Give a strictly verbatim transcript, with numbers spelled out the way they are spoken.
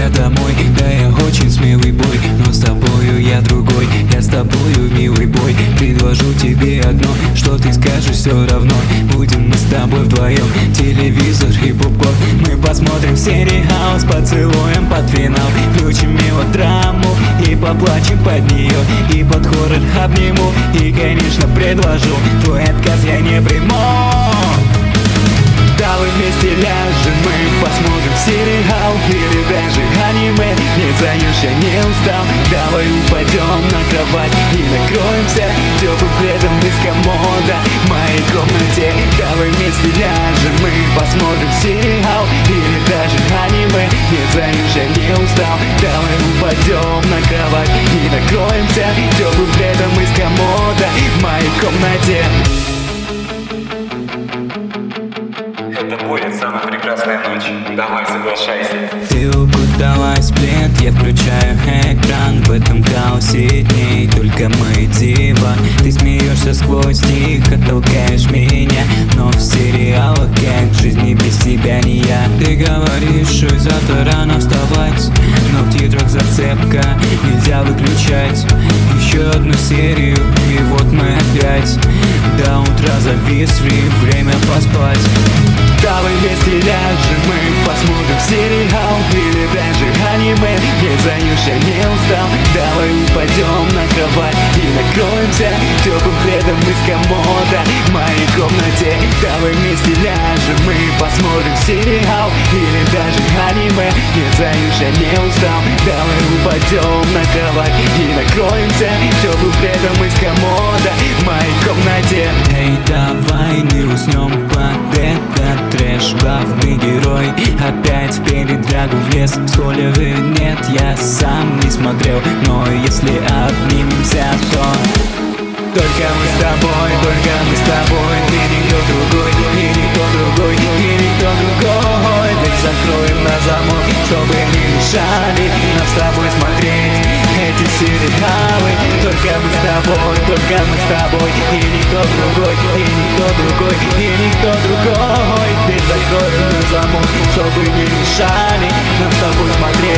тебя домой. Да, я очень смелый бой, но с тобою я другой. Я с тобою, милый бой, предложу тебе одно. Что ты скажешь, все равно. Будем мы с тобой вдвоем, телевизор и попкорн. Мы посмотрим сериал с поцелуем под финал. Включим мелодраму и поплачем под нее. И под хоррор обниму, и, конечно, предложу. Твой отказ я не приму. Давай вместе ляжем, мы посмотрим сериал или даже аниме. Не знаешь, я не устал. Давай упадем на кровать и накроемся теплым пледом из комода в моей комнате. Давай вместе ляжем, мы посмотрим сериал или даже аниме. Не знаешь, я не устал. Давай упадем на кровать и накроемся теплым пледом из комода в моей комнате. Это будет самая прекрасная ночь. Давай, соглашайся. Ты укуталась в плед, я включаю экран. В этом хаосе дней только мы диво. Ты смеешься сквозь тихо, толкаешь меня. Но в сериалах как в жизни без тебя не я. Ты говоришь, что завтра рано вставать, но в титрах зацепка, нельзя выключать. Еще одну серию, и вот мы опять до утра зависли, время поспать. Давай вместе ляжем, мы посмотрим сериал или даже аниме. Не знаешь, я не устал. Давай упадем на кровать и накроемся теплым пледом из комода в моей комнате. Давай вместе ляжем, мы посмотрим сериал или даже аниме. Не знаешь, я не устал. Давай упадем на кровать и накроемся теплым пледом из комода в моей комнате. Эй, давай не уснем под этот трэш. Главный герой опять в передрягу влез. Спойлеры нет, я сам не смотрел. Но если обнимемся, то только мы с тобой, только мы с тобой. И никто другой, и никто другой, и никто другой. Дверь закроем на замок, чтобы не мешали нам с тобой смотреть эти сериалы. Только мы с тобой, только мы с тобой. И никто другой, и никто другой, и никто другой. Дверь закроем на замок, чтобы не мешали нам с тобой смотреть